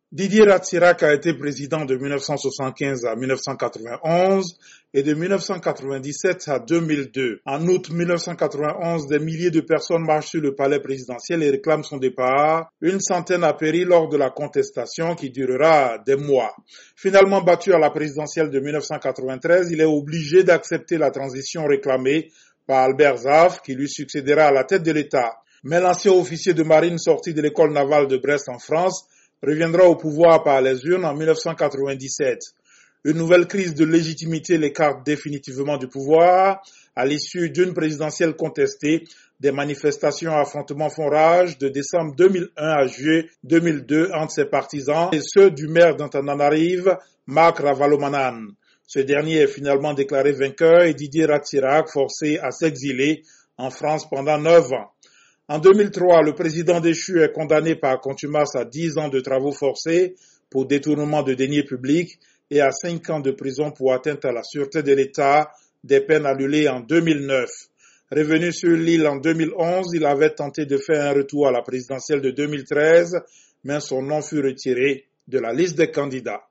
Didier Ratsirac a été président de 1975 à 1991 et de 1997 à 2002. En août 1991, des milliers de personnes marchent sur le palais présidentiel et réclament son départ. Une centaine a péri lors de la contestation qui durera des mois. Finalement battu à la présidentielle de 1993, il est obligé d'accepter la transition réclamée par Albert Zaf, qui lui succédera à la tête de l'État. Mais l'ancien officier de marine sorti de l'école navale de Brest en France reviendra au pouvoir par les urnes en 1997. Une nouvelle crise de légitimité l'écarte définitivement du pouvoir. À l'issue d'une présidentielle contestée, des manifestations à affrontements font rage de décembre 2001 à juillet 2002 entre ses partisans et ceux du maire d'Antananarive, Marc Ravalomanane. Ce dernier est finalement déclaré vainqueur et Didier Ratsirac forcé à s'exiler en France pendant 9 ans. En 2003, le président déchu est condamné par contumace à 10 ans de travaux forcés pour détournement de deniers publics et à 5 ans de prison pour atteinte à la sûreté de l'État, des peines annulées en 2009. Revenu sur l'île en 2011, il avait tenté de faire un retour à la présidentielle de 2013, mais son nom fut retiré de la liste des candidats.